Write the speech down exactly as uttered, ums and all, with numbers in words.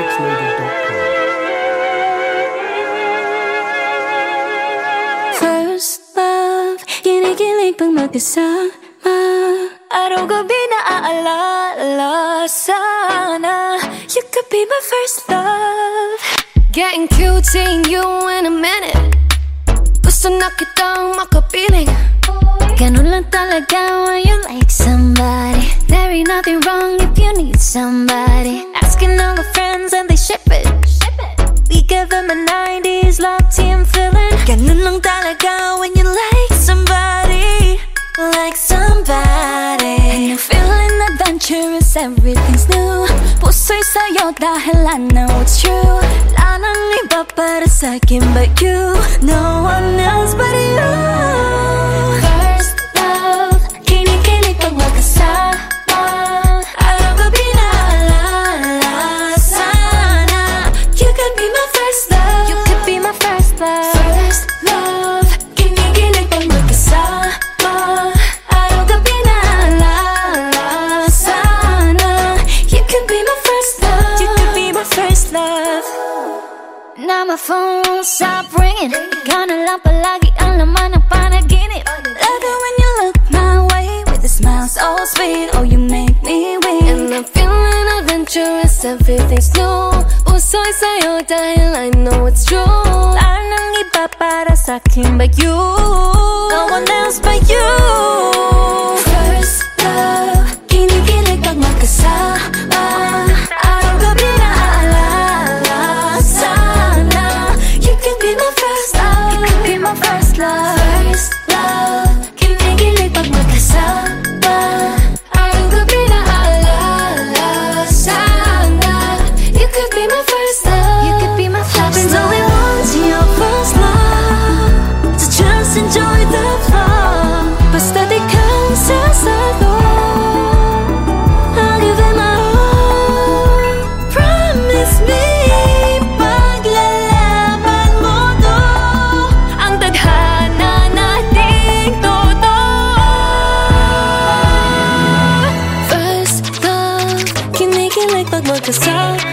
x loaded dot com. First love, kinikilig pag magkasama. Araw-gabi naaalala sana. You could be my first love. Getting cute, seeing you in a minute. Gusto na kitang makapiling. Ganun lang talaga when you like somebody. There ain't nothing wrong if you need somebody. Asking all the friends and they ship it. We give them a nineties love team feeling. Ganun lang talaga when you like somebody. Like somebody. And you're feeling adventurous, everything's new. Puso'y sa'yo dahil I know it's true. Wala nang iba para sa'kin but you. No one else but you. First love, kinikilig pag magkasama. Araw-gabi naaalala sana. You could be my first love. You could be my first love. First love, kinikilig pag magkasama. Araw-gabi naaalala sana. You could be my first love. You could be my first love. Now my phone won't stop ringing. Ikaw na lang palagi ang laman ng panaginip. Love it when you look my way with a smile so sweet. Oh, you make me weak. And I'm feeling adventurous, everything's new. Puso'y sa'yo dahil I know it's true. Wala nang iba para sa'kin but you. No one else but you. First love, kinikilig pag magkasama. Araw-gabi naaalala sana. You could be my first love. You could be my first love. First love, kinikilig pag magkasama. Araw-gabi naaalala sana. You could be my first love. You could be my first love. Happens only once, your first love. So just enjoy the flow. Basta't ikaw sasalo. I'll give it my all. Promise me, paglalaban mo to ang tadhana nating totoo. First love, kinikilig pag magkasama.